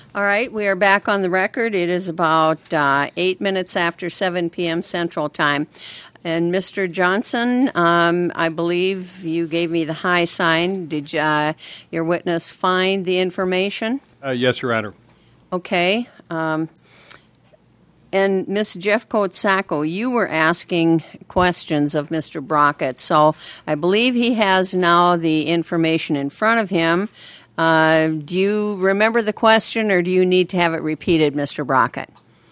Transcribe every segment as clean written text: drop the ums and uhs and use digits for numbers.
All right, we are back on the record. It is about 8 minutes after 7 p.m. Central Time. And Mr. Johnson, I believe you gave me the high sign. Did your witness find the information? Yes, Your Honor. Okay. And Ms. Jeffcoat-Sacco, you were asking questions of Mr. Brockett, so I believe he has now the information in front of him. Do you remember the question, or do you need to have it repeated, Mr. Brockett?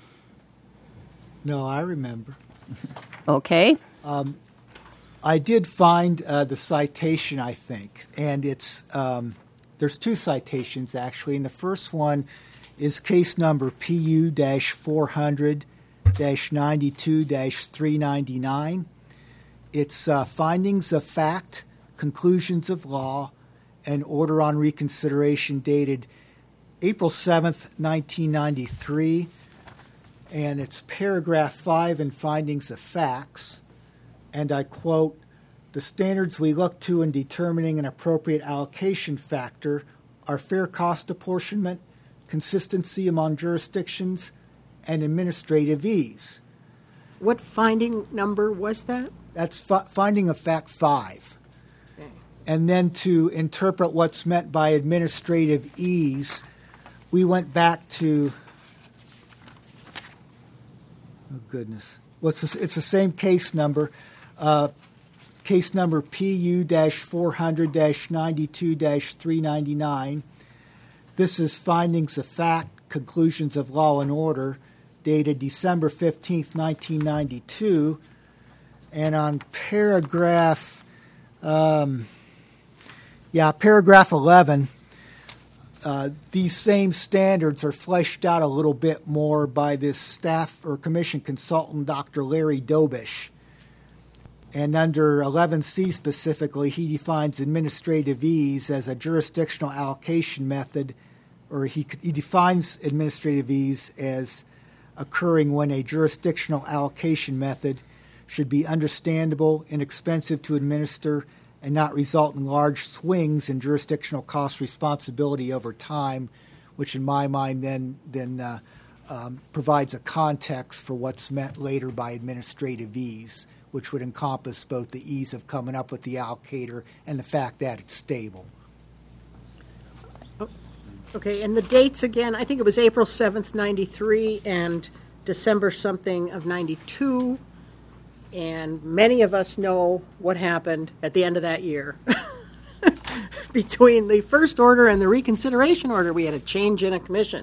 No, I remember. Okay. I did find the citation, I think, and it's there's two citations, actually, and the first one is case number PU-400-92-399. It's findings of fact, conclusions of law, and order on reconsideration dated April 7th, 1993. And it's paragraph 5 in findings of facts. And I quote, "The standards we look to in determining an appropriate allocation factor are fair cost apportionment, consistency among jurisdictions, and administrative ease." What finding number was that? That's finding of fact 5. Okay. And then to interpret what's meant by administrative ease, we went back to, oh goodness, well, it's the same case number. Case number PU-400-92-399. This is findings of fact, conclusions of law and order, dated December 15th, 1992. And on paragraph 11, these same standards are fleshed out a little bit more by this staff or commission consultant, Dr. Larry Dobish. And under 11C specifically, he defines administrative ease as a jurisdictional allocation method, or he defines administrative ease as occurring when a jurisdictional allocation method should be understandable, inexpensive to administer, and not result in large swings in jurisdictional cost responsibility over time, which in my mind then provides a context for what's meant later by administrative ease, which would encompass both the ease of coming up with the allocator and the fact that it's stable. Okay, and the dates again, I think it was April 7th, 93 and December something of 92. And many of us know what happened at the end of that year. Between the first order and the reconsideration order, we had a change in commissioner.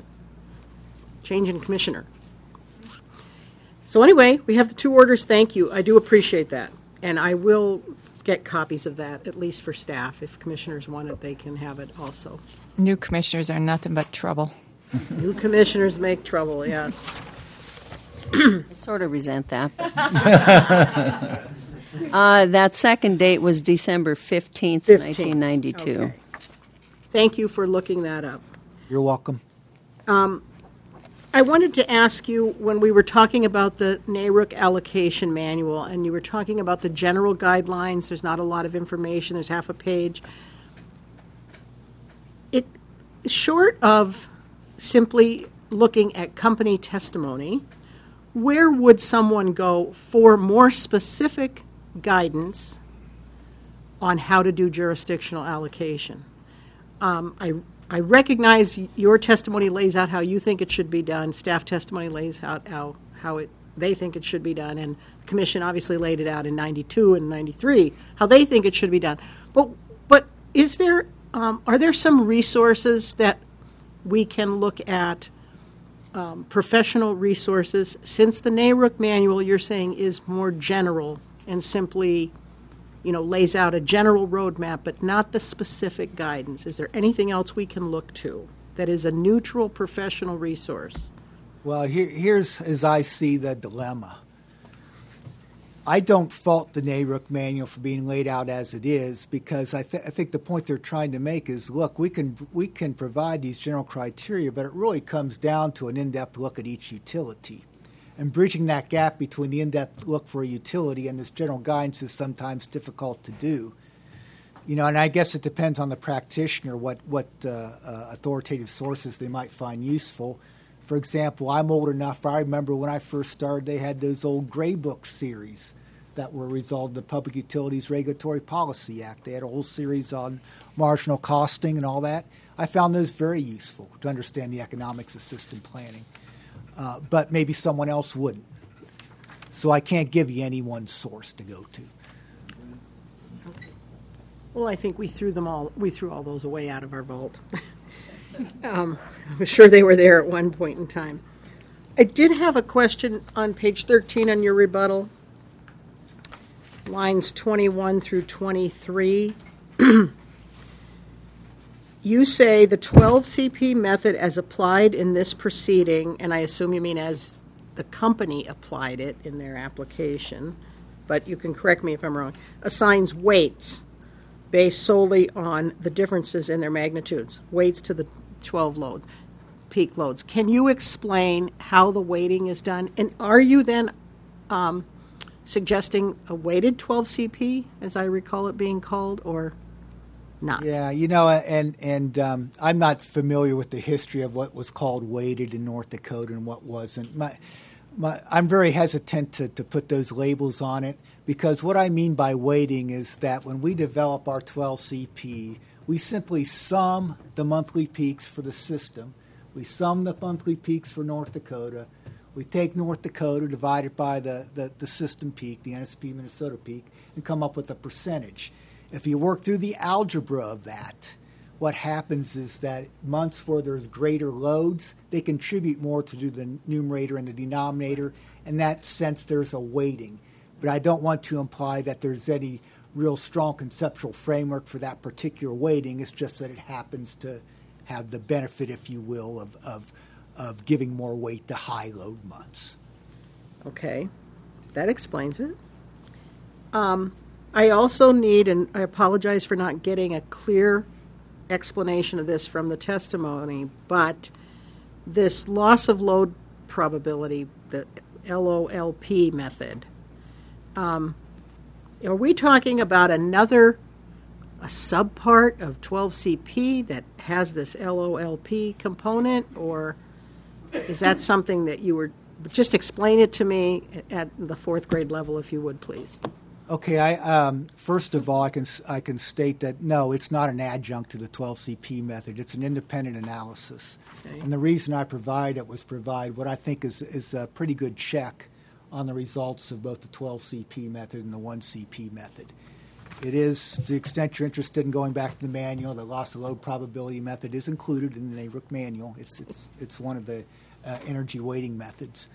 So anyway, we have the two orders. Thank you. I do appreciate that. And I will get copies of that, at least for staff. If commissioners want it, they can have it also. New commissioners are nothing but trouble. New commissioners make trouble, yes. I sort of resent that. That second date was December 15th, 1992. Okay. Thank you for looking that up. You're welcome. I wanted to ask you, when we were talking about the NARUC allocation manual, and you were talking about the general guidelines, there's not a lot of information, there's half a page. Short of simply looking at company testimony, where would someone go for more specific guidance on how to do jurisdictional allocation? I recognize your testimony lays out how you think it should be done. Staff testimony lays out how they think it should be done, and the commission obviously laid it out in 92 and 93 how they think it should be done. But is there are there some resources that we can look at? Professional resources, since the NARUC manual you're saying is more general and simply, lays out a general roadmap but not the specific guidance. Is there anything else we can look to that is a neutral professional resource? Well, here's as I see the dilemma. I don't fault the NARUC manual for being laid out as it is, because I think the point they're trying to make is, look, we can provide these general criteria, but it really comes down to an in-depth look at each utility. And bridging that gap between the in-depth look for a utility and this general guidance is sometimes difficult to do. And I guess it depends on the practitioner what authoritative sources they might find useful. For example, I'm old enough, I remember when I first started, they had those old Gray Book series that were a result of the Public Utilities Regulatory Policy Act. They had a whole series on marginal costing and all that. I found those very useful to understand the economics of system planning. But maybe someone else wouldn't. So I can't give you any one source to go to. Well, I think we threw all those away out of our vault. I'm sure they were there at one point in time. I did have a question on page 13 on your rebuttal, lines 21 through 23. You say the 12 CP method as applied in this proceeding, and I assume you mean as the company applied it in their application, but you can correct me if I'm wrong, assigns weights based solely on the differences in their magnitudes, weights to the 12 peak loads. Can you explain how the weighting is done? And are you then suggesting a weighted 12 CP, as I recall it being called, or not? Yeah, and I'm not familiar with the history of what was called weighted in North Dakota and what wasn't. I'm very hesitant to put those labels on it, because what I mean by weighting is that when we develop our 12 CP, we simply sum the monthly peaks for the system. We sum the monthly peaks for North Dakota. We take North Dakota, divide it by the system peak, the NSP Minnesota peak, and come up with a percentage. If you work through the algebra of that, what happens is that months where there's greater loads, they contribute more to the numerator and the denominator. In that sense, there's a weighting. But I don't want to imply that there's any real strong conceptual framework for that particular weighting. It's just that it happens to have the benefit, if you will, of giving more weight to high load months. Okay, that explains it. I also need, and I apologize for not getting a clear explanation of this from the testimony, but this loss of load probability, the LOLP method, are we talking about a subpart of 12CP that has this LOLP component, or is that something that you were, just explain it to me at the fourth grade level, if you would, please. Okay, first of all, I can state that no, it's not an adjunct to the 12CP method. It's an independent analysis. Okay. And the reason I provide what I think is a pretty good check on the results of both the 12CP method and the 1CP method. It is, to the extent you're interested in going back to the manual, the loss of load probability method is included in the NARUC manual. It's one of the energy weighting methods.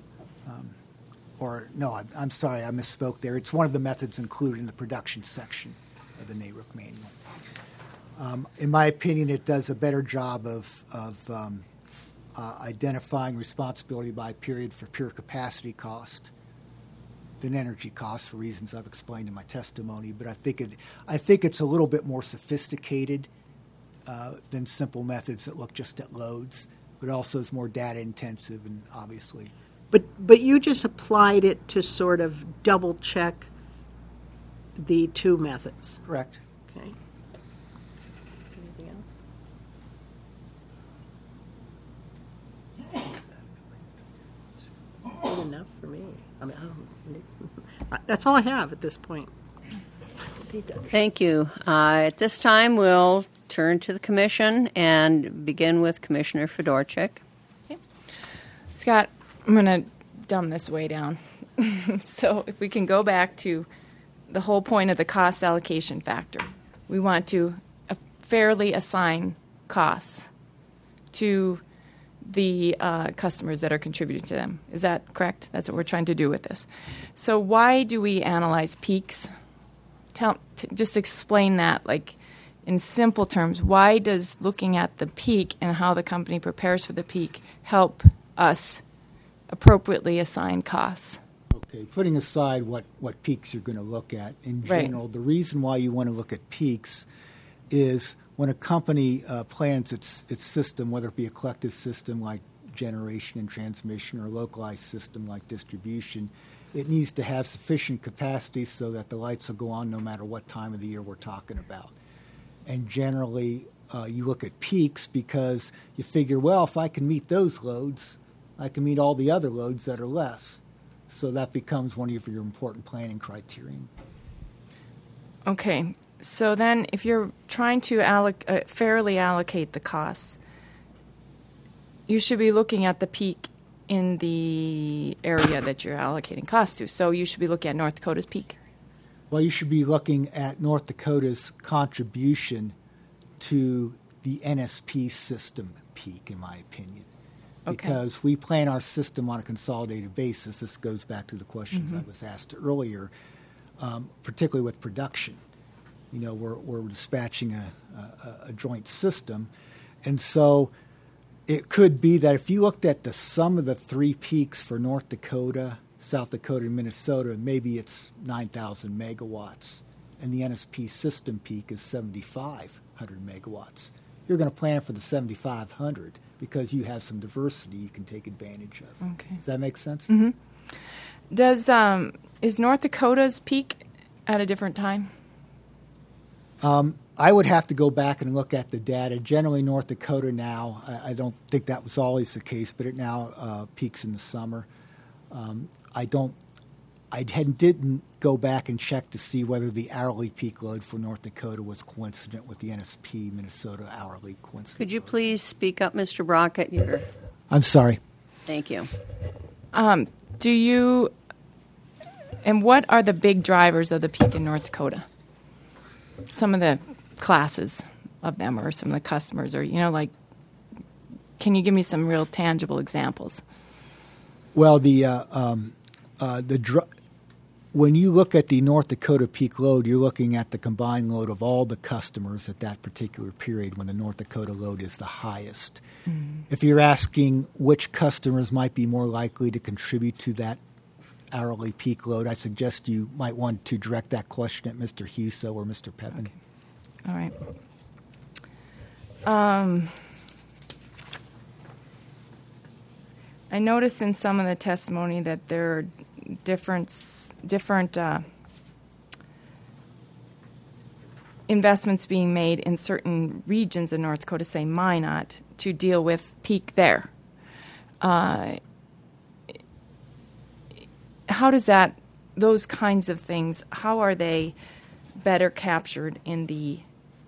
I'm sorry, I misspoke there. It's one of the methods included in the production section of the NARUC manual. In my opinion, it does a better job of identifying responsibility by period for pure capacity cost than energy cost, for reasons I've explained in my testimony. But I think it's a little bit more sophisticated than simple methods that look just at loads, but also is more data intensive and obviously. But you just applied it to sort of double check the two methods. Correct. Okay. Anything else? Good enough for me. That's all I have at this point. Thank you. At this time, we'll turn to the commission and begin with Commissioner Fedorchik. Okay. Scott, I'm going to dumb this way down. So if we can go back to the whole point of the cost allocation factor, we want to fairly assign costs to the customers that are contributing to them. Is that correct? That's what we're trying to do with this. So why do we analyze peaks? Just explain that, like in simple terms. Why does looking at the peak and how the company prepares for the peak help us appropriately assign costs? Okay, putting aside what peaks you're going to look at in general, right. The reason why you want to look at peaks is when a company plans its system, whether it be a collective system like generation and transmission or a localized system like distribution, it needs to have sufficient capacity so that the lights will go on no matter what time of the year we're talking about. And generally, you look at peaks because you figure, well, if I can meet those loads, I can meet all the other loads that are less. So that becomes one of your important planning criterion. Okay, so then if you're trying to fairly allocate the costs, you should be looking at the peak in the area that you're allocating costs to. So you should be looking at North Dakota's peak. Well, you should be looking at North Dakota's contribution to the NSP system peak, in my opinion. Okay. Because we plan our system on a consolidated basis. This goes back to the questions I was asked earlier, particularly with production. You know, we're dispatching a joint system. And so it could be that if you looked at the sum of the three peaks for North Dakota, South Dakota, and Minnesota, maybe it's 9,000 megawatts, and the NSP system peak is 7,500 megawatts. You're going to plan for the 7,500 because you have some diversity you can take advantage of. Okay. Does that make sense? Mm-hmm. Is North Dakota's peak at a different time? I would have to go back and look at the data. Generally, North Dakota now, I don't think that was always the case, but it now peaks in the summer. I didn't go back and check to see whether the hourly peak load for North Dakota was coincident with the NSP Minnesota hourly coincident. Could you load. please speak up, Mr. Brockett? I'm sorry. Thank you. Do you, and what are the big drivers of the peak in North Dakota? Some of the classes of them or some of the customers, or, you know, like, can you give me some real tangible examples? Well, when you look at the North Dakota peak load, you're looking at the combined load of all the customers at that particular period when the North Dakota load is the highest. Mm-hmm. If you're asking which customers might be more likely to contribute to that hourly peak load, I suggest you might want to direct that question at Mr. Huso or Mr. Pepin. Okay. All right. I noticed in some of the testimony that there are different investments being made in certain regions in North Dakota, say Minot, to deal with peak there. How does those kinds of things, how are they better captured in the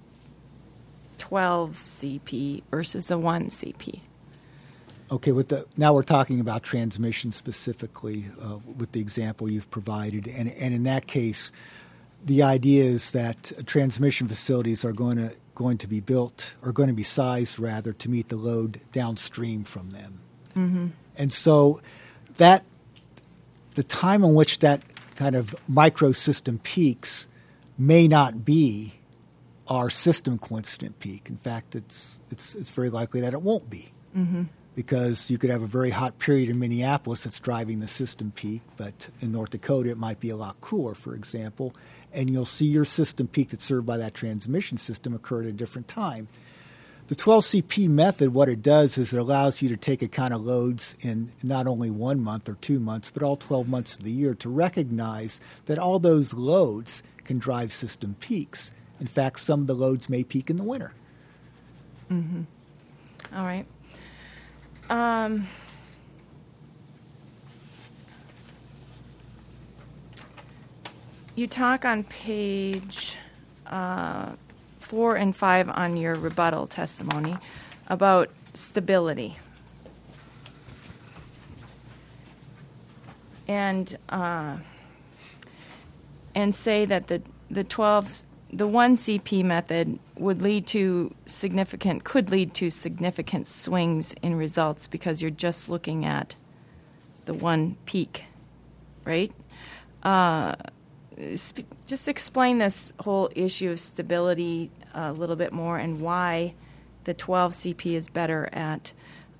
12 CP versus the 1 CP? Okay, now we're talking about transmission specifically with the example you've provided. And in that case, the idea is that transmission facilities are going to be built, or going to be sized, rather, to meet the load downstream from them. Mm-hmm. And so the time in which that kind of microsystem peaks may not be our system coincident peak. In fact, it's very likely that it won't be. Mm-hmm. Because you could have a very hot period in Minneapolis that's driving the system peak, but in North Dakota it might be a lot cooler, for example, and you'll see your system peak that's served by that transmission system occur at a different time. The 12CP method, what it does is it allows you to take account of loads in not only 1 month or 2 months, but all 12 months of the year to recognize that all those loads can drive system peaks. In fact, some of the loads may peak in the winter. Mm-hmm. All right. You talk on page 4 and 5 on your rebuttal testimony about stability. And say that the 1 CP method could lead to significant swings in results because you're just looking at the one peak, right? Just explain this whole issue of stability a little bit more and why the 12 CP is better at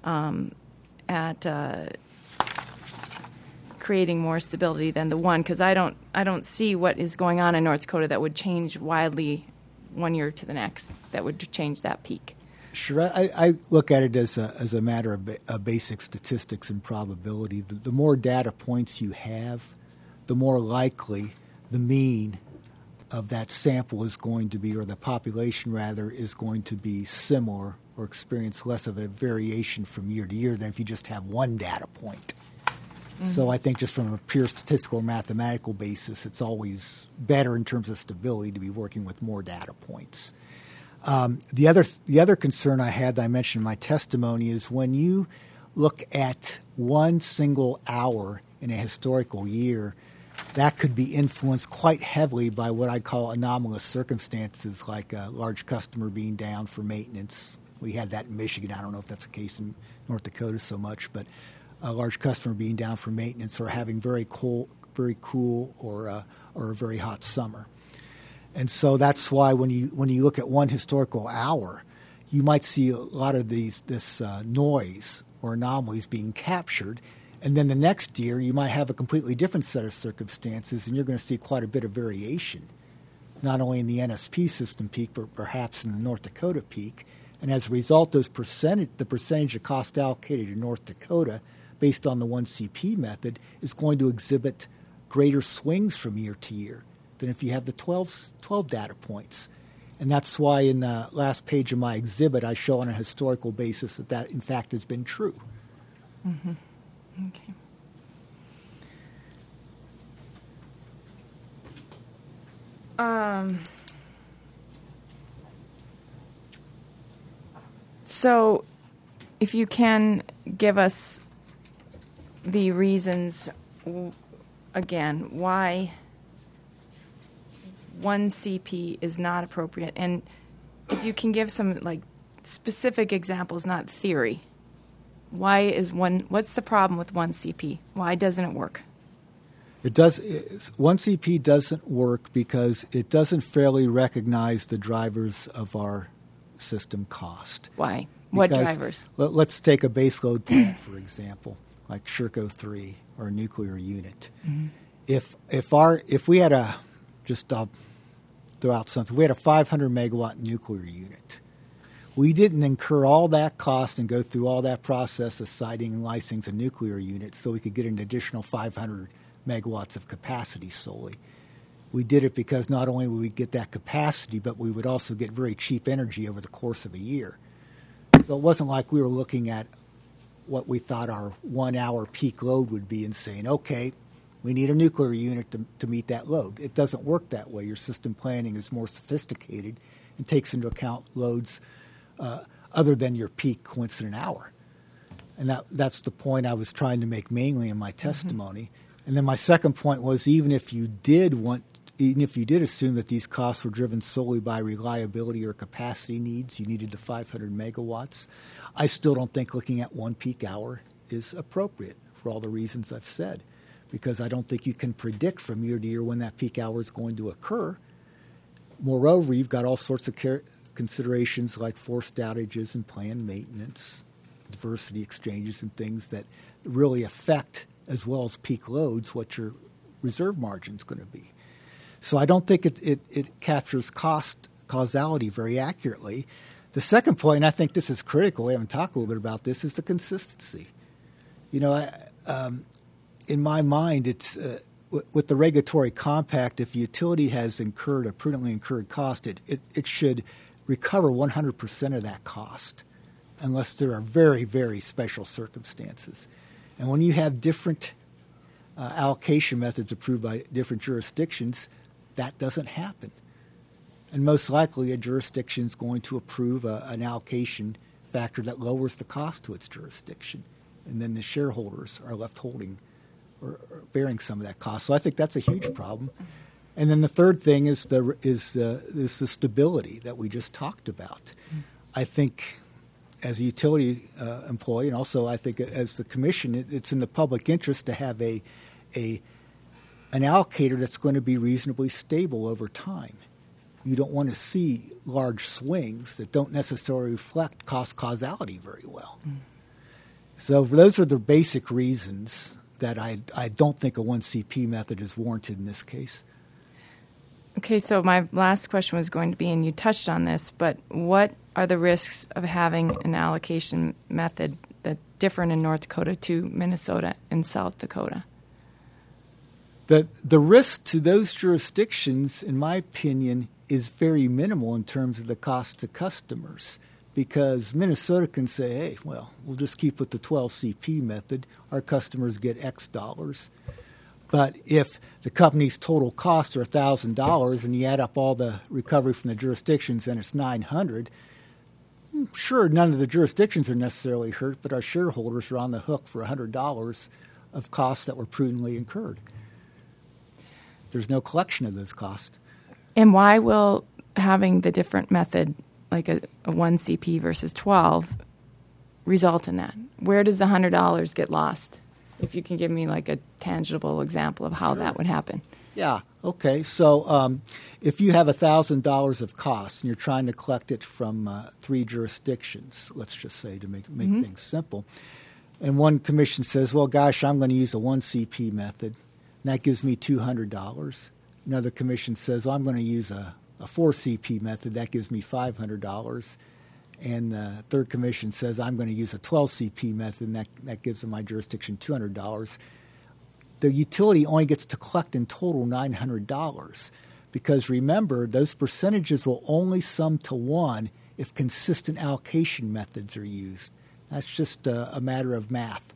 creating more stability than the 1, because I don't see what is going on in North Dakota that would change wildly 1 year to the next, that would change that peak. Sure. I look at it as a matter of basic statistics and probability. The more data points you have, the more likely the mean of that sample is going to be, or the population rather, is going to be similar or experience less of a variation from year to year than if you just have one data point. So I think just from a pure statistical or mathematical basis, it's always better in terms of stability to be working with more data points. The other concern I had that I mentioned in my testimony is when you look at one single hour in a historical year, that could be influenced quite heavily by what I call anomalous circumstances, like a large customer being down for maintenance. We had that in Michigan. I don't know if that's the case in North Dakota so much, but a large customer being down for maintenance or having very cool or a very hot summer. And so that's why when you look at one historical hour, you might see a lot of this noise or anomalies being captured. And then the next year, you might have a completely different set of circumstances, and you're going to see quite a bit of variation, not only in the NSP system peak, but perhaps in the North Dakota peak. And as a result, the percentage of cost allocated in North Dakota based on the 1CP method is going to exhibit greater swings from year to year than if you have the 12 data points. And that's why in the last page of my exhibit, I show on a historical basis that in fact has been true. Mm-hmm. Okay. So if you can give us the reasons, again, why 1CP is not appropriate, and if you can give some specific examples, not theory. What's the problem with 1CP? Why doesn't it work? 1CP doesn't work because it doesn't fairly recognize the drivers of our system cost. Why? What drivers? Let's take a baseload plant, for example, like Sherco 3 or a nuclear unit. Mm-hmm. If we had I'll throw out something. We had a 500 megawatt nuclear unit. We didn't incur all that cost and go through all that process of siting and licensing a nuclear unit so we could get an additional 500 megawatts of capacity solely. We did it because not only would we get that capacity, but we would also get very cheap energy over the course of a year. So it wasn't like we were looking at what we thought our 1 hour peak load would be and saying, okay, we need a nuclear unit to meet that load. It doesn't work that way. Your system planning is more sophisticated and takes into account loads other than your peak coincident hour. And that's the point I was trying to make mainly in my testimony. Mm-hmm. And then my second point was even if you did assume that these costs were driven solely by reliability or capacity needs, you needed the 500 megawatts, I still don't think looking at one peak hour is appropriate for all the reasons I've said, because I don't think you can predict from year to year when that peak hour is going to occur. Moreover, you've got all sorts of considerations like forced outages and planned maintenance, diversity exchanges and things that really affect, as well as peak loads, what your reserve margin is going to be. So I don't think it captures causality very accurately. The second point, and I think this is critical, we haven't talked a little bit about this, is the consistency. In my mind, it's with the regulatory compact, if a utility has incurred a prudently incurred cost, it should recover 100% of that cost unless there are very, very special circumstances. And when you have different allocation methods approved by different jurisdictions, that doesn't happen. And most likely a jurisdiction is going to approve an allocation factor that lowers the cost to its jurisdiction. And then the shareholders are left holding or bearing some of that cost. So I think that's a huge problem. And then the third thing is the stability that we just talked about. I think as a utility employee, and also I think as the commission, it's in the public interest to have an allocator that's going to be reasonably stable over time. You don't want to see large swings that don't necessarily reflect cost causality very well. So those are the basic reasons that I don't think a 1CP method is warranted in this case. Okay, so my last question was going to be, and you touched on this, but what are the risks of having an allocation method that's different in North Dakota to Minnesota and South Dakota? The risk to those jurisdictions, in my opinion, is very minimal in terms of the cost to customers, because Minnesota can say, hey, well, we'll just keep with the 12 CP method. Our customers get X dollars. But if the company's total costs are $1,000 and you add up all the recovery from the jurisdictions and it's $900, sure, none of the jurisdictions are necessarily hurt, but our shareholders are on the hook for $100 of costs that were prudently incurred. There's no collection of those costs. And why will having the different method, like a 1 CP versus 12, result in that? Where does the $100 get lost? If you can give me like a tangible example of how that would happen. Yeah, okay. So if you have $1,000 of costs and you're trying to collect it from 3 jurisdictions, let's just say to make things simple, and one commission says, well, gosh, I'm going to use a 1 CP method, and that gives me $200. Another commission says, well, I'm going to use a 4 CP method, that gives me $500. And the third commission says, I'm going to use a 12 CP method, and that gives my jurisdiction $200. The utility only gets to collect in total $900, because remember, those percentages will only sum to 1 if consistent allocation methods are used. That's just a matter of math.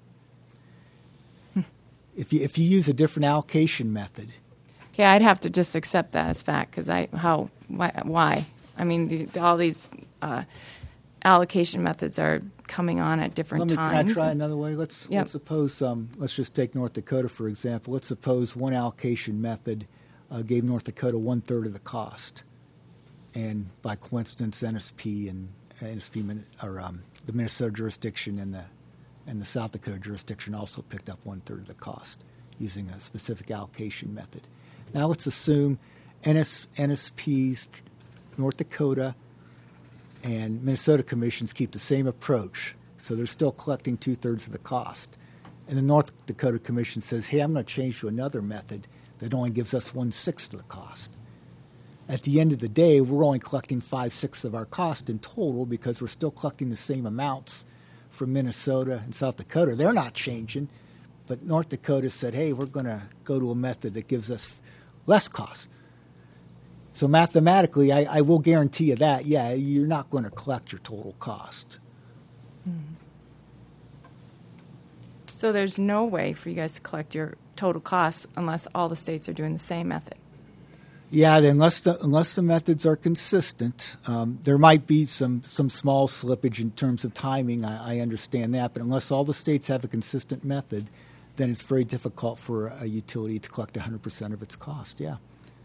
If you use a different allocation method. Okay, I'd have to just accept that as fact, because why? I mean, all these allocation methods are coming on at different times. Can I try another way? Let's suppose, let's just take North Dakota, for example. Let's suppose one allocation method gave North Dakota 1/3 of the cost. And by coincidence, NSP the Minnesota jurisdiction and the South Dakota jurisdiction also picked up 1/3 of the cost using a specific allocation method. Now let's assume NSP's North Dakota and Minnesota commissions keep the same approach, so they're still collecting 2/3 of the cost. And the North Dakota commission says, hey, I'm going to change to another method that only gives us 1/6 of the cost. At the end of the day, we're only collecting 5/6 of our cost in total, because we're still collecting the same amounts from Minnesota and South Dakota. They're not changing, but North Dakota said, hey, we're going to go to a method that gives us less cost. So mathematically, I will guarantee you that, yeah, you're not going to collect your total cost. Mm-hmm. So there's no way for you guys to collect your total costs unless all the states are doing the same method. Yeah, unless the methods are consistent, there might be some small slippage in terms of timing. I understand that, but unless all the states have a consistent method, then it's very difficult for a utility to collect 100% of its cost. Yeah.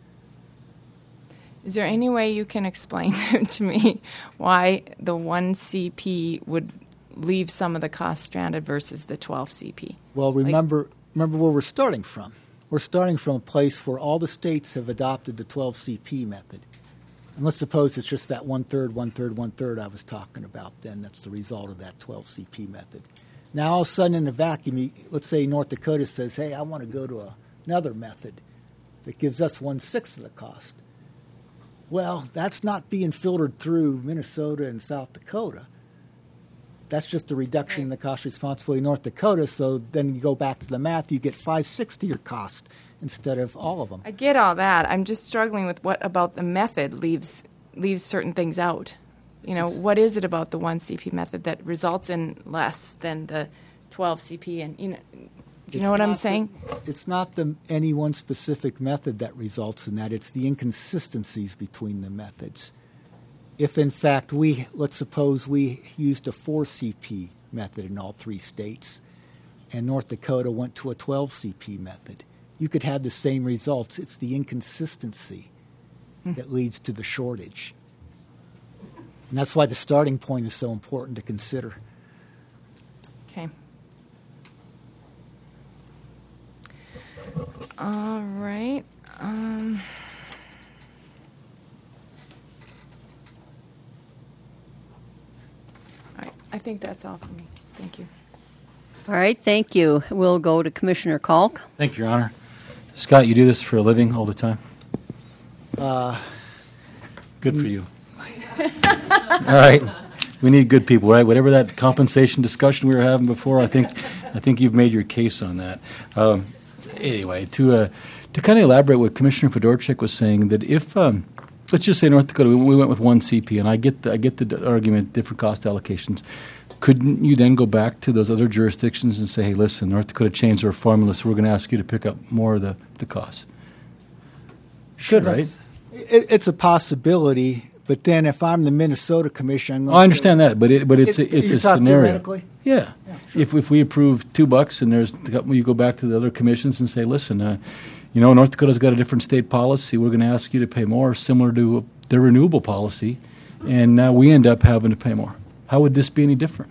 Is there any way you can explain to me why the 1 CP would leave some of the costs stranded versus the 12 CP? Well, remember where we're starting from. We're starting from a place where all the states have adopted the 12 CP method. And let's suppose it's just that 1/3, 1/3, 1/3 I was talking about then. That's the result of that 12 CP method. Now, all of a sudden in a vacuum, let's say North Dakota says, hey, I want to go to another method that gives us 1/6 of the cost. Well, that's not being filtered through Minnesota and South Dakota. That's just a reduction in the cost responsibility of North Dakota. So then you go back to the math, you get 5/6 of your cost instead of all of them. I get all that. I'm just struggling with what about the method leaves certain things out. You know, what is it about the 1 CP method that results in less than the 12 CP? And do you know what I'm saying? It's not any one specific method that results in that. It's the inconsistencies between the methods. If, in fact, let's suppose we used a 4 CP method in all 3 states, and North Dakota went to a 12 CP method, you could have the same results. It's the inconsistency that leads to the shortage. And that's why the starting point is so important to consider. Okay. All right. I think that's all for me. Thank you. All right, thank you. We'll go to Commissioner Kalk. Thank you, Your Honor. Scott, you do this for a living all the time? Good for you. All right. We need good people, right? Whatever that compensation discussion we were having before, I think you've made your case on that. Anyway, to To kind of elaborate what Commissioner Fedorchak was saying, that if let's just say North Dakota, we went with one CP, and I get the argument, different cost allocations. Couldn't you then go back to those other jurisdictions and say, hey, listen, North Dakota changed their formula, so we're going to ask you to pick up more of the costs? Should, right? It's a possibility, but then if I'm the Minnesota Commission, I'm going I understand that, but it's a scenario. Theoretically? Yeah. Sure. If we approve $2 and you go back to the other commissions and say, listen, North Dakota's got a different state policy. We're going to ask you to pay more, similar to their renewable policy, and now we end up having to pay more. How would this be any different?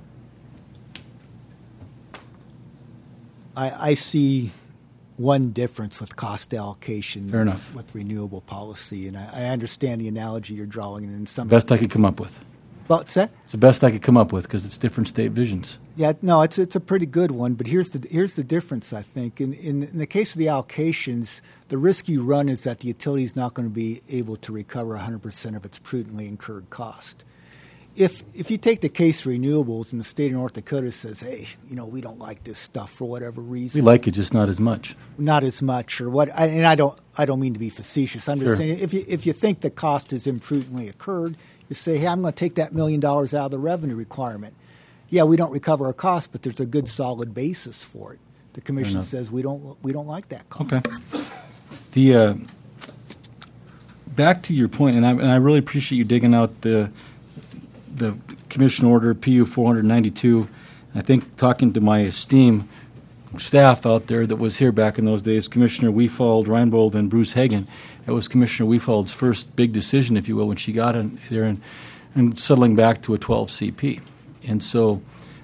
I see one difference with cost allocation. Fair enough. With renewable policy, and I understand the analogy you're drawing. And in some best I could come up with. What's that? It's the best I could come up with because it's different state visions. Yeah, no, it's a pretty good one. But here's the difference. I think in the case of the allocations, the risk you run is that the utility is not going to be able to recover 100% of its prudently incurred cost. If you take the case for renewables and the state of North Dakota says, hey, we don't like this stuff for whatever reason. We like it, just not as much. Not as much, or what? And I don't mean to be facetious. I'm just saying if you think the cost is imprudently incurred, you say, hey, I'm going to take that $1 million out of the revenue requirement. Yeah, we don't recover our cost, but there's a good solid basis for it. The commission says we don't like that cost. Okay. The back to your point, and I really appreciate you digging out the Commission Order PU 492. I think talking to my esteemed staff out there that was here back in those days, Commissioner Weefald, Reinbold, and Bruce Hagan. It was Commissioner Weefald's first big decision, if you will, when she got in there and settling back to a 12 CP. And so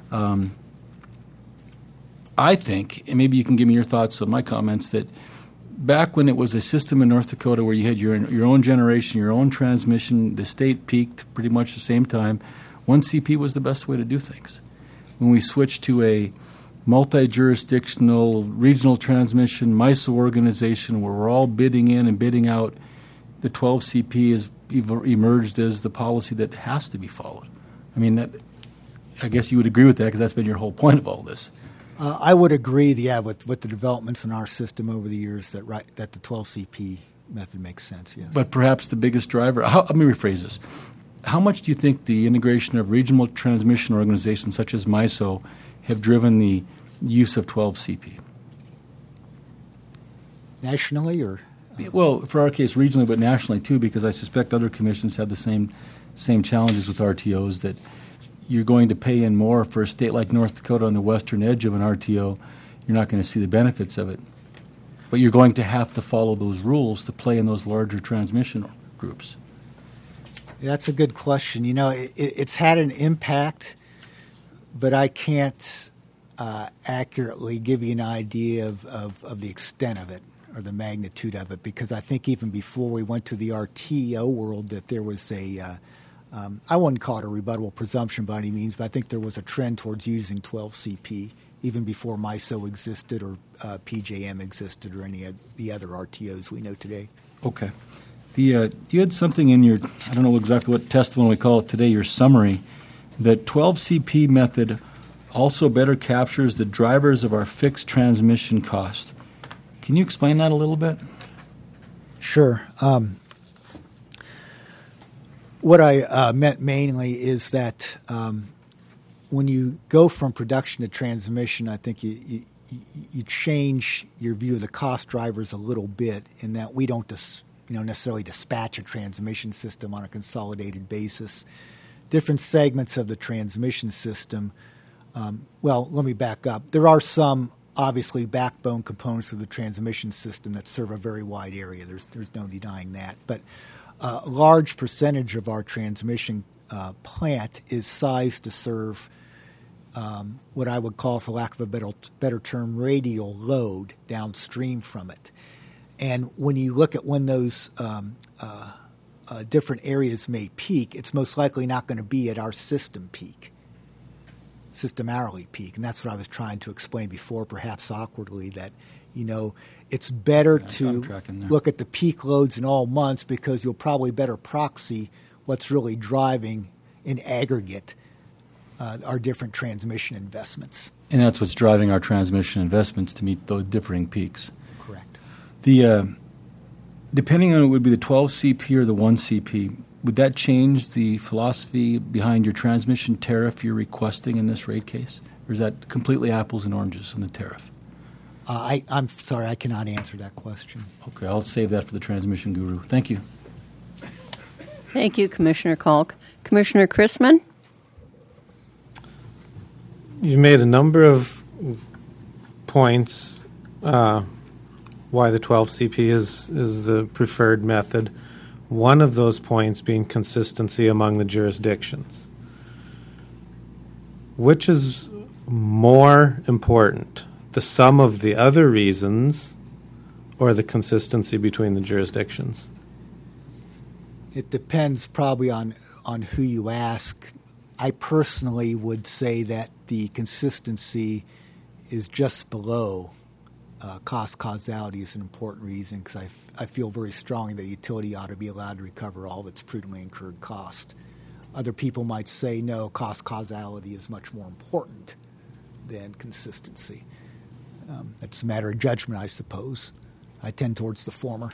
I think, and maybe you can give me your thoughts on my comments, that back when it was a system in North Dakota where you had your own generation, your own transmission, the state peaked pretty much the same time, one CP was the best way to do things. When we switched to a multi-jurisdictional regional transmission MISO organization where we're all bidding in and bidding out, the 12 CP has emerged as the policy that has to be followed. I mean, I guess you would agree with that because that's been your whole point of all this. I would agree, with the developments in our system over the years that the 12 CP method makes sense, yes. But perhaps the biggest driver, let me rephrase this. How much do you think the integration of regional transmission organizations such as MISO have driven the use of 12 CP? Nationally or? Well, for our case, regionally, but nationally too, because I suspect other commissions have the same challenges with RTOs, that you're going to pay in more for a state like North Dakota on the western edge of an RTO. You're not going to see the benefits of it. But you're going to have to follow those rules to play in those larger transmission groups. Yeah, that's a good question. It's had an impact, but I can't accurately give you an idea of the extent of it or the magnitude of it, because I think even before we went to the RTO world that there was I wouldn't call it a rebuttable presumption by any means, but I think there was a trend towards using 12 CP even before MISO existed or PJM existed or any of the other RTOs we know today. Okay. You had something in your, I don't know exactly what testimony we call it today, your summary, that 12 CP method also better captures the drivers of our fixed transmission cost. Can you explain that a little bit? Sure. What I meant mainly is that when you go from production to transmission, I think you change your view of the cost drivers a little bit in that we don't necessarily dispatch a transmission system on a consolidated basis. Different segments of the transmission system. Well, let me back up. There are some obviously backbone components of the transmission system that serve a very wide area. There's no denying that. But a large percentage of our transmission plant is sized to serve what I would call, for lack of a better term, radial load downstream from it. And when you look at when those different areas may peak, it's most likely not going to be at our system hourly peak. And that's what I was trying to explain before, perhaps awkwardly, that, it's better to look at the peak loads in all months because you'll probably better proxy what's really driving in aggregate our different transmission investments. And that's what's driving our transmission investments to meet those differing peaks. Correct. Depending on it would be the 12 CP or the 1 CP, would that change the philosophy behind your transmission tariff you're requesting in this rate case? Or is that completely apples and oranges on the tariff? I'm sorry, I cannot answer that question. Okay, I'll save that for the transmission guru. Thank you. Thank you, Commissioner Kalk. Commissioner Chrisman? You made a number of points why the 12 CP is the preferred method. One of those points being consistency among the jurisdictions. Which is more important, the sum of the other reasons or the consistency between the jurisdictions? It depends probably on who you ask. I personally would say that the consistency is just below cost causality is an important reason, because I feel very strongly that utility ought to be allowed to recover all of its prudently incurred cost. Other people might say, no, cost causality is much more important than consistency. It's a matter of judgment, I suppose. I tend towards the former.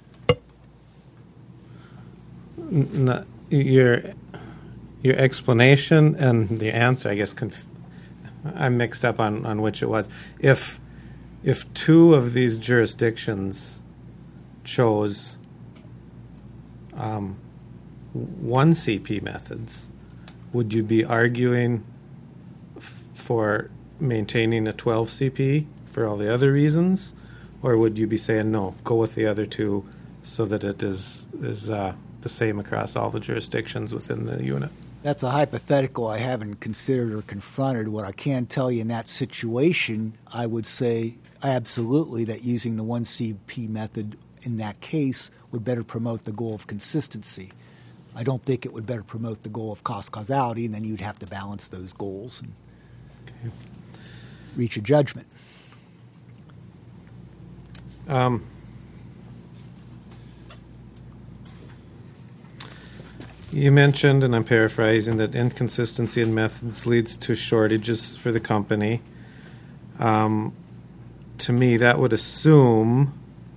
Your explanation and the answer, I guess, I'm mixed up on which it was. If two of these jurisdictions chose 1 CP methods, would you be arguing for maintaining a 12 CP for all the other reasons, or would you be saying no, go with the other two so that it is the same across all the jurisdictions within the unit? That's a hypothetical I haven't considered or confronted. What I can tell you in that situation, I would say absolutely that using the 1 CP method in that case would better promote the goal of consistency. I don't think it would better promote the goal of cost causality, and then you'd have to balance those goals and reach a judgment. You mentioned, and I'm paraphrasing, that inconsistency in methods leads to shortages for the company. To me, that would assume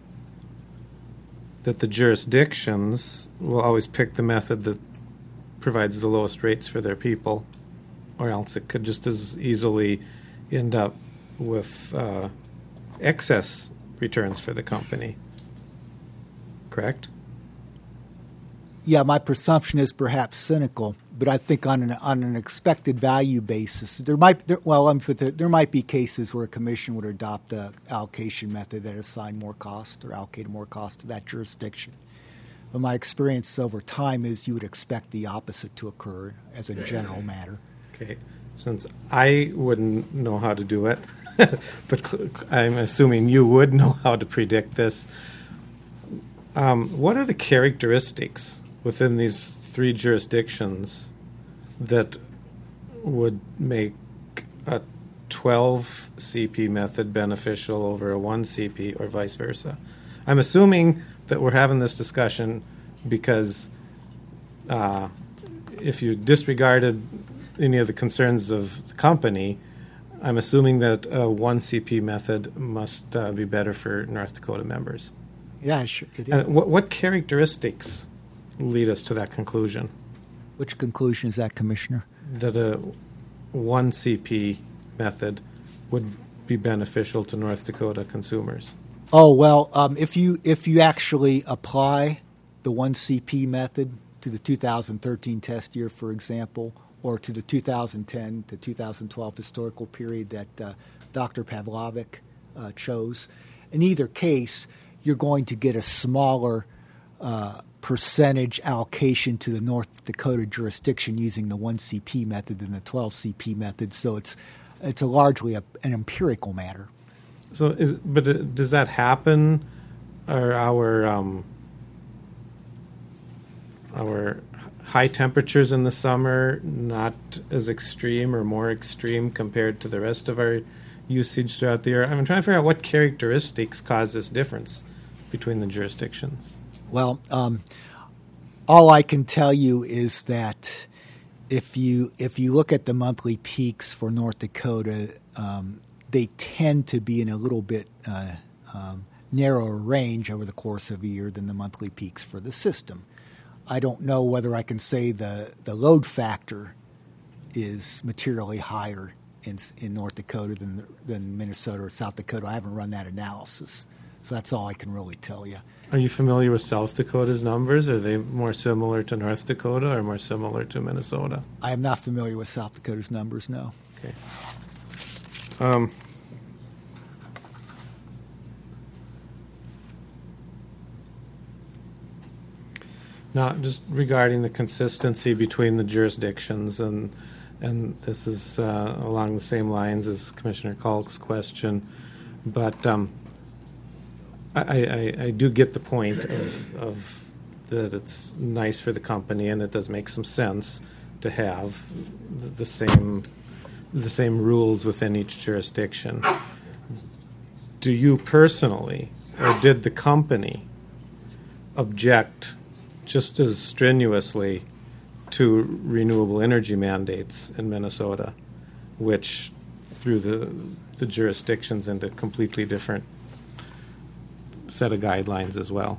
that the jurisdictions will always pick the method that provides the lowest rates for their people, or else it could just as easily end up with excess returns for the company. Correct? Yeah, my presumption is perhaps cynical, but I think on an expected value basis, there might be cases where a commission would adopt an allocation method that assign more cost or allocate more cost to that jurisdiction. But my experience over time is you would expect the opposite to occur as a general matter. Okay, since I wouldn't know how to do it, but I'm assuming you would know how to predict this. What are the characteristics within these three jurisdictions that would make a 12 CP method beneficial over a 1 CP or vice versa? I'm assuming that we're having this discussion because if you disregarded any of the concerns of the company, I'm assuming that a 1 CP method must be better for North Dakota members. Yeah, sure, it is. And what characteristics lead us to that conclusion? Which conclusion is that, Commissioner? That a 1 CP method would be beneficial to North Dakota consumers. Oh, well, if you actually apply the 1 CP method to the 2013 test year, for example, or to the 2010 to 2012 historical period that Dr. Pavlovic chose, in either case, you're going to get a smaller percentage allocation to the North Dakota jurisdiction using the 1 CP method than the 12 CP method. So it's largely an empirical matter. So, does that happen? Are our high temperatures in the summer not as extreme or more extreme compared to the rest of our usage throughout the year? I'm trying to figure out what characteristics cause this difference between the jurisdictions. Well, all I can tell you is that if you look at the monthly peaks for North Dakota, they tend to be in a little bit narrower range over the course of a year than the monthly peaks for the system. I don't know whether I can say the load factor is materially higher in North Dakota than Minnesota or South Dakota. I haven't run that analysis, so that's all I can really tell you. Are you familiar with South Dakota's numbers? Are they more similar to North Dakota or more similar to Minnesota? I am not familiar with South Dakota's numbers, no. Okay. Now, just regarding the consistency between the jurisdictions, and this is along the same lines as Commissioner Kalk's question, but I do get the point of that it's nice for the company, and it does make some sense to have the same rules within each jurisdiction. Do you personally, or did the company, object just as strenuously to renewable energy mandates in Minnesota, which threw the jurisdictions into a completely different set of guidelines as well?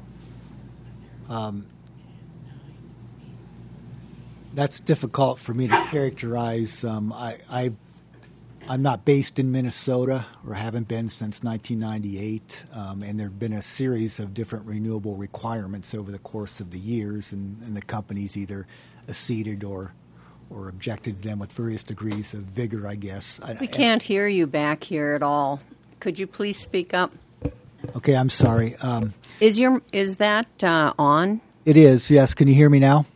That's difficult for me to characterize. I'm not based in Minnesota, or haven't been since 1998, and there have been a series of different renewable requirements over the course of the years, and the companies either acceded or objected to them with various degrees of vigor, I guess. We can't hear you back here at all. Could you please speak up? Okay, I'm sorry. Is that on? It is, yes. Can you hear me now?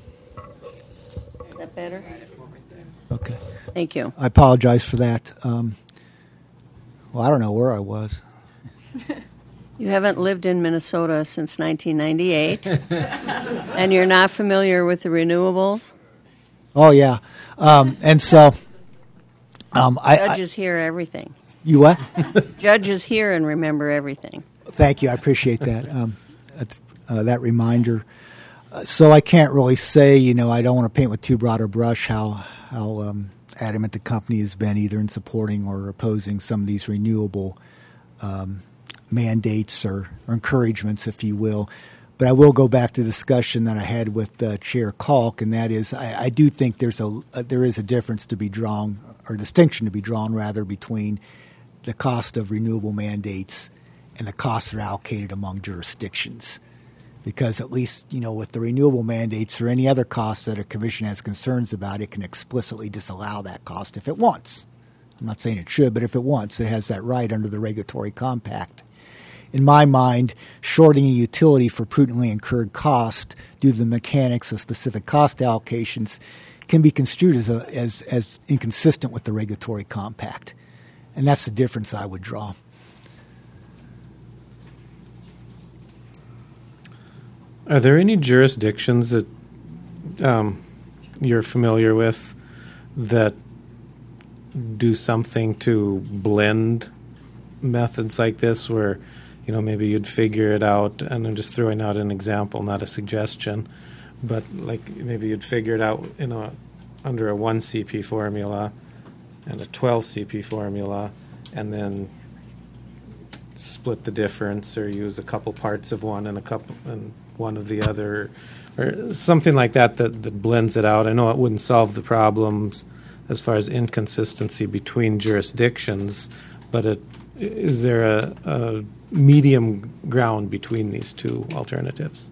Is that better? Okay. Thank you. I apologize for that. Well, I don't know where I was. You haven't lived in Minnesota since 1998, and you're not familiar with the renewables? Oh, yeah. And so... Judges hear everything. You what? Judges hear and remember everything. Thank you. I appreciate that. That reminder. So I can't really say, I don't want to paint with too broad a brush how adamant the company has been either in supporting or opposing some of these renewable mandates or encouragements, if you will. But I will go back to the discussion that I had with Chair Kalk, and that is I do think there is a difference to be drawn, or distinction to be drawn, rather, between the cost of renewable mandates and the costs that are allocated among jurisdictions. Because at least, with the renewable mandates or any other costs that a commission has concerns about, it can explicitly disallow that cost if it wants. I'm not saying it should, but if it wants, it has that right under the regulatory compact. In my mind, shorting a utility for prudently incurred cost due to the mechanics of specific cost allocations can be construed as inconsistent with the regulatory compact. And that's the difference I would draw. Are there any jurisdictions that you're familiar with that do something to blend methods like this where, maybe you'd figure it out, and I'm just throwing out an example, not a suggestion, but like maybe you'd figure it out under a 1 CP formula and a 12 CP formula, and then split the difference, or use a couple parts of one and one of the other, or something like that blends it out. I know it wouldn't solve the problems as far as inconsistency between jurisdictions, but is there a medium ground between these two alternatives?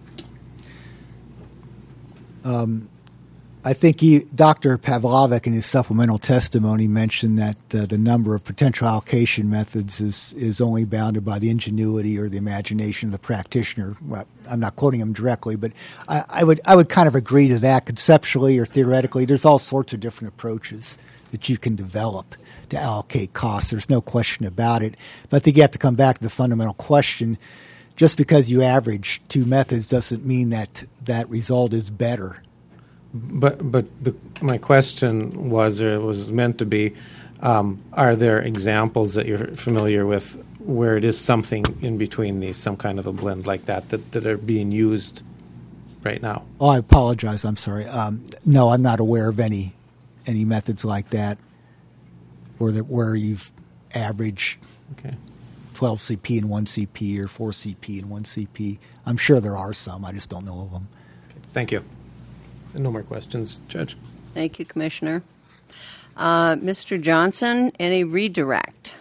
I think Dr. Pavlovic in his supplemental testimony mentioned that the number of potential allocation methods is only bounded by the ingenuity or the imagination of the practitioner. Well, I'm not quoting him directly, but I would kind of agree to that. Conceptually or theoretically, there's all sorts of different approaches that you can develop to allocate costs. There's no question about it. But I think you have to come back to the fundamental question. Just because you average two methods doesn't mean that that result is better. But my question was meant to be, are there examples that you're familiar with where it is something in between these, some kind of a blend like that are being used right now? Oh, I apologize. I'm sorry. No, I'm not aware of any methods like that where you've averaged 12CP and 1CP or 4CP and 1CP. I'm sure there are some. I just don't know of them. Thank you. And no more questions, Judge. Thank you, Commissioner. Mr. Johnson, any redirect?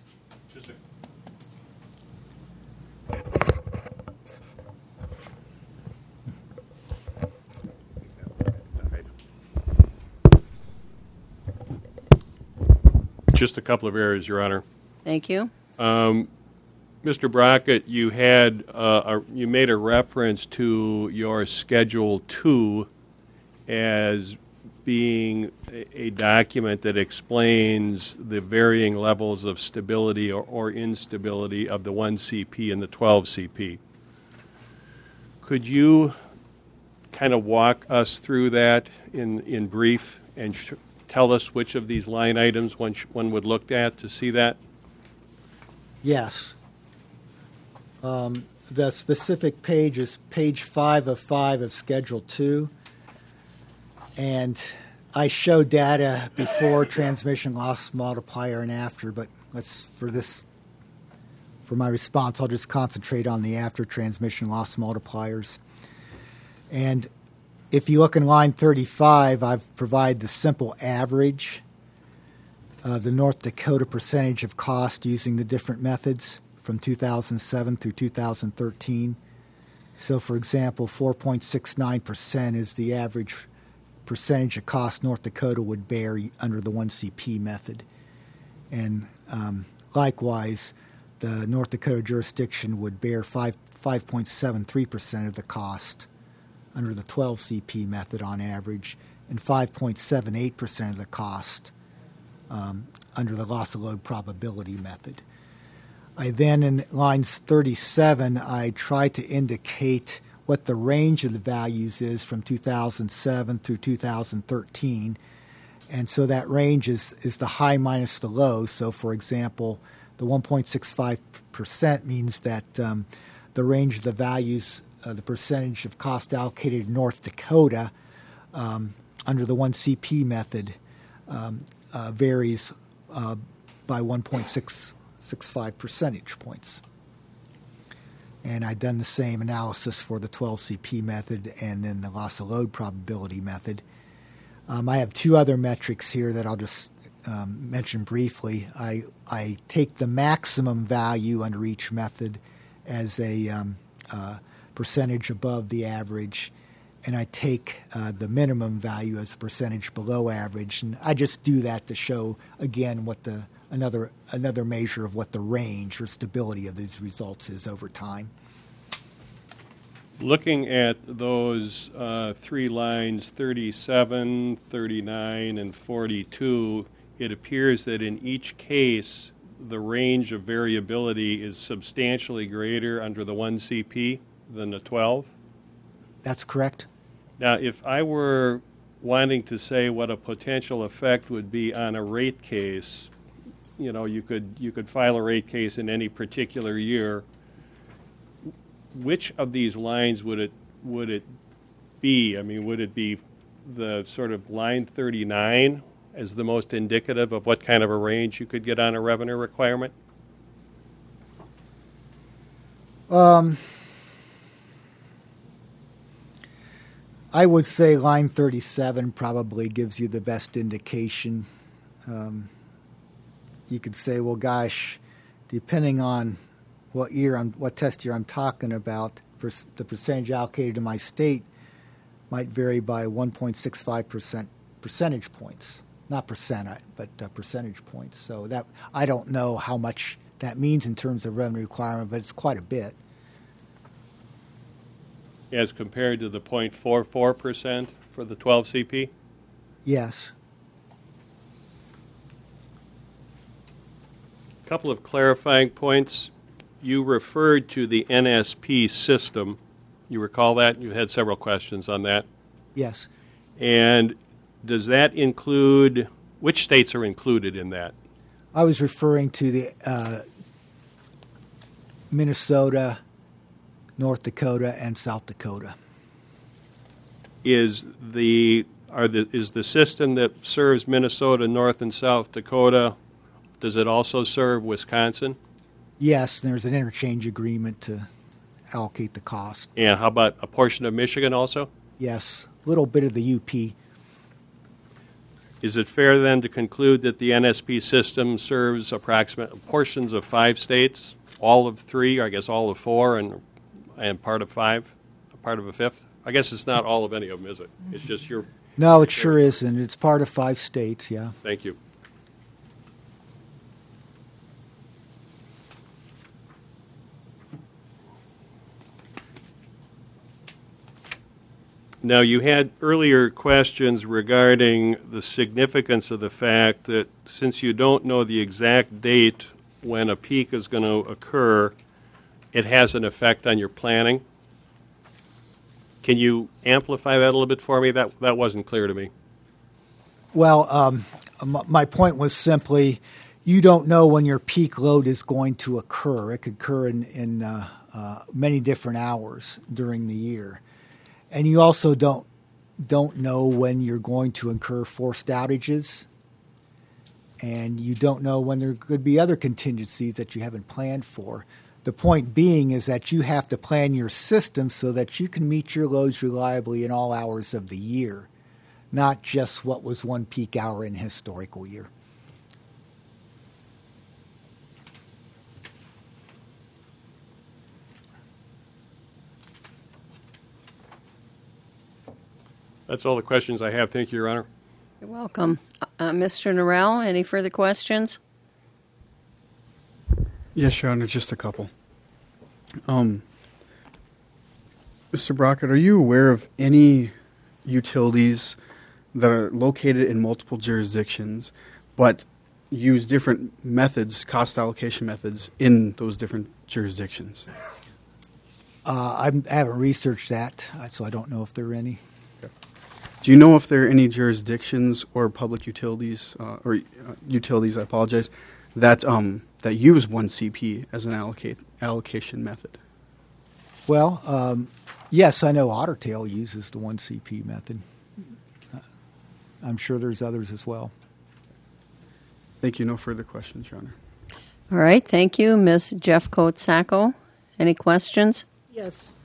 Just a couple of areas, Your Honor. Thank you. Mr. Brockett, you had you made a reference to your Schedule 2 as being a document that explains the varying levels of stability or instability of the 1CP and the 12CP. Could you kind of walk us through that in brief and tell us which of these line items one would look at to see that? Yes. The specific page is page 5 of 5 of Schedule 2. And I show data before transmission loss multiplier and after, but for my response, I'll just concentrate on the after transmission loss multipliers. And if you look in line 35, I've provided the simple average of the North Dakota percentage of cost using the different methods from 2007 through 2013. So, for example, 4.69% is the average percentage of cost North Dakota would bear under the 1CP method. And likewise, the North Dakota jurisdiction would bear 5.73% of the cost under the 12CP method on average, and 5.78% of the cost under the loss of load probability method. I then, in lines 37, I try to indicate what the range of the values is from 2007 through 2013. And so that range is the high minus the low. So, for example, the 1.65% means that the range of the values, the percentage of cost allocated in North Dakota under the 1CP method varies by 1.665 percentage points. And I've done the same analysis for the 12CP method and then the loss of load probability method. I have two other metrics here that I'll just mention briefly. I take the maximum value under each method as a percentage above the average, and I take the minimum value as a percentage below average. And I just do that to show, again, what another measure of what the range or stability of these results is over time. Looking at those three lines, 37, 39, and 42, it appears that in each case the range of variability is substantially greater under the 1CP than the 12. That's correct. Now, if I were wanting to say what a potential effect would be on a rate case, you know, you could file a rate case in any particular year. Which of these lines would it be? I mean, would it be the sort of line 39 as the most indicative of what kind of a range you could get on a revenue requirement? I would say line 37 probably gives you the best indication. You could say, well, gosh, depending on what test year I'm talking about, for the percentage allocated to my state might vary by 1.65% percentage points. Not percent, but percentage points. So that I don't know how much that means in terms of revenue requirement, but it's quite a bit. As compared to the 0.44% for the 12CP? Yes. A couple of clarifying points. You referred to the NSP system. You recall that? You had several questions on that. Yes. And does that include, which states are included in that? I was referring to the Minnesota, North Dakota, and South Dakota. Is the system that serves Minnesota, North and South Dakota, does it also serve Wisconsin? Yes, and there's an interchange agreement to allocate the cost. And how about a portion of Michigan also? Yes, a little bit of the UP. Is it fair then to conclude that the NSP system serves approximate portions of 5 states, all of 3, or I guess all of 4, and part of 5, part of a 5th? I guess it's not all of any of them, is it? It's just your... No, it sure isn't. It's part of 5 states, yeah. Thank you. Now, you had earlier questions regarding the significance of the fact that since you don't know the exact date when a peak is going to occur, it has an effect on your planning. Can you amplify that a little bit for me? That wasn't clear to me. Well, my point was simply you don't know when your peak load is going to occur. It could occur in many different hours during the year. And you also don't know when you're going to incur forced outages, and you don't know when there could be other contingencies that you haven't planned for. The point being is that you have to plan your system so that you can meet your loads reliably in all hours of the year, not just what was one peak hour in a historical year. That's all the questions I have. Thank you, Your Honor. You're welcome. Mr. Norrell, any further questions? Yes, Your Honor, just a couple. Mr. Brockett, are you aware of any utilities that are located in multiple jurisdictions but use different methods, cost allocation methods, in those different jurisdictions? I haven't researched that, so I don't know if there are any. Do you know if there are any jurisdictions or public utilities, utilities, I apologize, that use 1CP as an allocation method? Well, yes, I know Otter Tail uses the 1CP method. I'm sure there's others as well. Thank you. No further questions, Your Honor. All right, thank you. Ms. Jeffcoat-Sacco, any questions? Yes.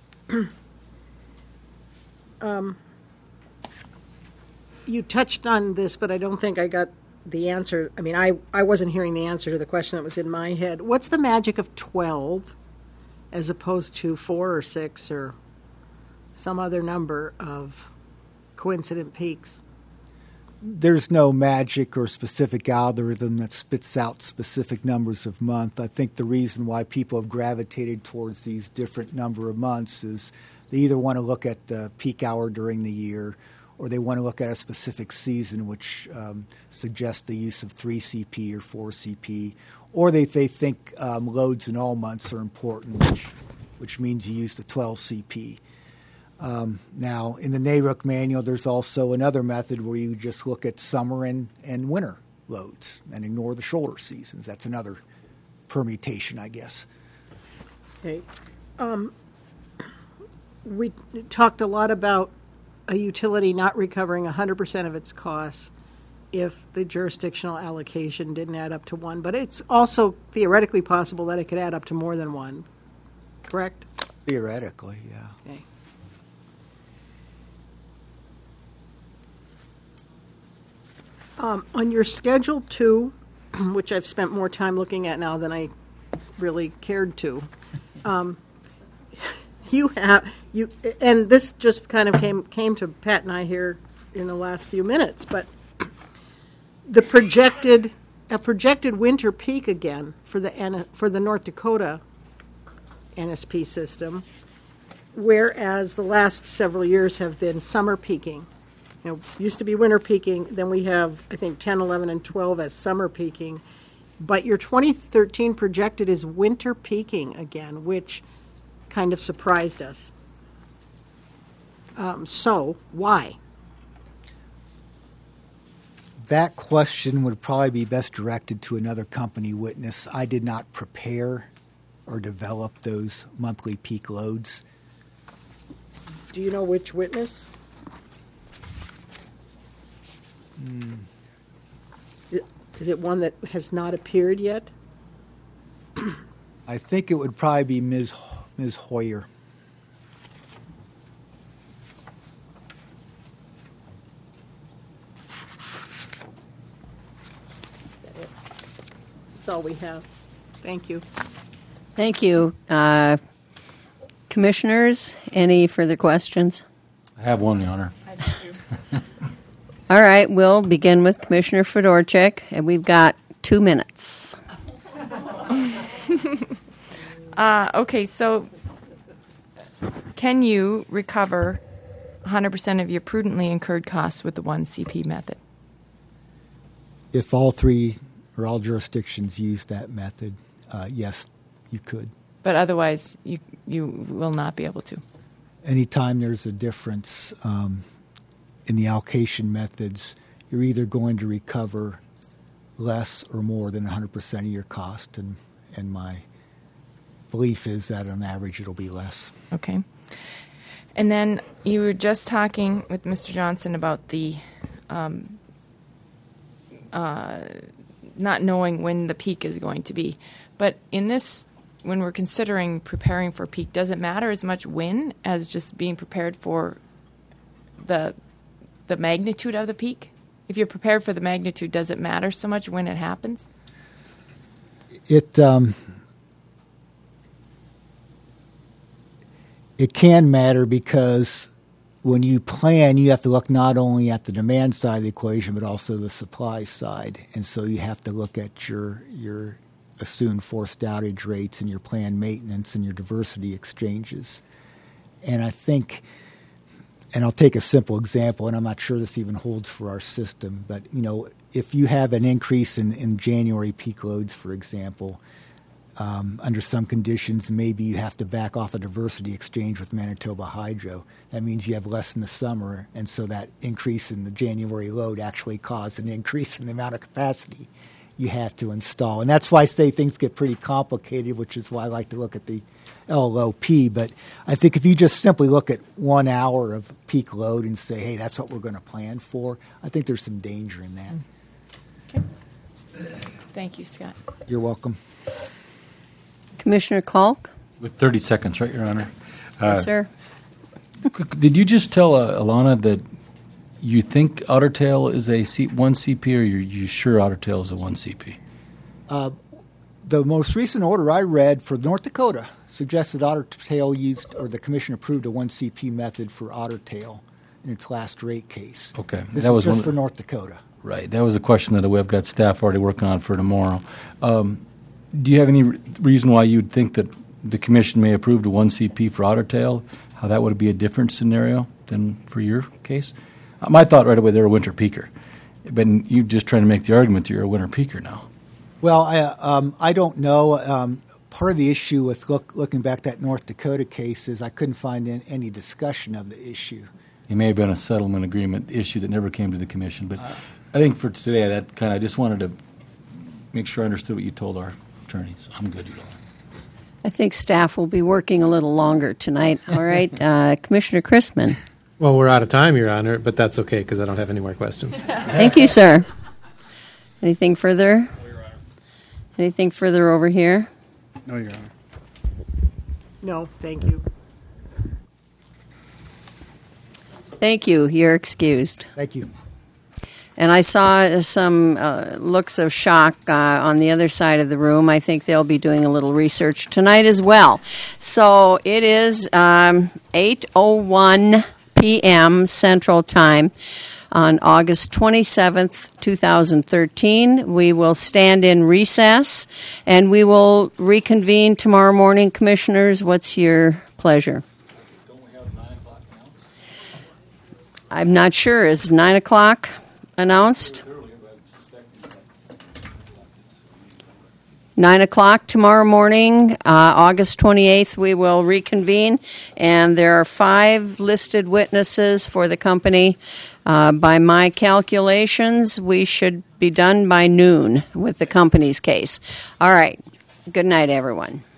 You touched on this, but I don't think I got the answer. I mean, I wasn't hearing the answer to the question that was in my head. What's the magic of 12 as opposed to 4 or 6 or some other number of coincident peaks? There's no magic or specific algorithm that spits out specific numbers of month. I think the reason why people have gravitated towards these different number of months is they either want to look at the peak hour during the year or they want to look at a specific season, which suggests the use of 3CP or 4CP, or they think loads in all months are important, which means you use the 12CP. Now, in the NARUC manual, there's also another method where you just look at summer and winter loads and ignore the shoulder seasons. That's another permutation, I guess. Okay. We talked a lot about a utility not recovering 100% of its costs if the jurisdictional allocation didn't add up to 1, but it's also theoretically possible that it could add up to more than 1, correct? Theoretically, yeah. Okay. On your Schedule 2, which I've spent more time looking at now than I really cared to, and this just kind of came to Pat and I here in the last few minutes, but a projected winter peak again for the North Dakota NSP system, whereas the last several years have been summer peaking. You know, used to be winter peaking, then we have, I think, 10, 11, and 12 as summer peaking. But your 2013 projected is winter peaking again, which kind of surprised us. So, why? That question would probably be best directed to another company witness. I did not prepare or develop those monthly peak loads. Do you know which witness? Is it one that has not appeared yet? I think it would probably be Ms. Hoyer. That's all we have. Thank you. Thank you. Commissioners, any further questions? I have one, Your Honor. All right, we'll begin with Commissioner Fedorchak, and we've got 2 minutes. Okay, so can you recover 100% of your prudently incurred costs with the 1CP method? If all three or all jurisdictions use that method, yes, you could. But otherwise, you will not be able to. Anytime there's a difference in the allocation methods, you're either going to recover less or more than 100% of your cost, and my belief is that on average it'll be less. Okay. And then you were just talking with Mr. Johnson about the not knowing when the peak is going to be. But in this, when we're considering preparing for peak, does it matter as much when as just being prepared for the magnitude of the peak? If you're prepared for the magnitude, does it matter so much when it happens? It can matter because when you plan, you have to look not only at the demand side of the equation, but also the supply side. And so you have to look at your assumed forced outage rates and your planned maintenance and your diversity exchanges. And I think, and I'll take a simple example, and I'm not sure this even holds for our system, but if you have an increase in January peak loads, for example, under some conditions, maybe you have to back off a diversity exchange with Manitoba Hydro. That means you have less in the summer, and so that increase in the January load actually caused an increase in the amount of capacity you have to install. And that's why I say things get pretty complicated, which is why I like to look at the LLOP. But I think if you just simply look at 1 hour of peak load and say, hey, that's what we're going to plan for, I think there's some danger in that. Okay. Thank you, Scott. You're welcome. Commissioner Kalk? With 30 seconds, right, Your Honor? Yes, sir. Did you just tell Alana that you think Otter Tail is a 1CP, or you sure Otter Tail is a 1CP? The most recent order I read for North Dakota suggested Otter Tail used, or the commission approved a 1CP method for Otter Tail in its last rate case. Okay. This that is was just for North Dakota. Right. That was a question that we've got staff already working on for tomorrow. Do you have any reason why you'd think that the commission may approve the 1CP for Otter Tail, how that would be a different scenario than for your case? My thought right away, they're a winter peaker. But you're just trying to make the argument that you're a winter peaker now. Well, I don't know. Part of the issue with looking back at that North Dakota case is I couldn't find any discussion of the issue. It may have been a settlement agreement issue that never came to the commission. But I think for today, I just wanted to make sure I understood what you told our attorneys. I'm good, you know. I think staff will be working a little longer tonight. All right. Commissioner Chrisman. Well, we're out of time, Your Honor, but that's okay because I don't have any more questions. Thank you, sir. Anything further? Anything further over here? No, Your Honor. No, thank you. Thank you. You're excused. Thank you. And I saw some looks of shock on the other side of the room. I think they'll be doing a little research tonight as well. So it is 8:01 p.m. Central Time on August 27th, 2013. We will stand in recess, and we will reconvene tomorrow morning. Commissioners, what's your pleasure? Don't we have 9 o'clock now? I'm not sure. Is 9 o'clock announced? 9 o'clock tomorrow morning, August 28th, we will reconvene, and there are 5 listed witnesses for the company. By my calculations, we should be done by noon with the company's case. All right. Good night, everyone.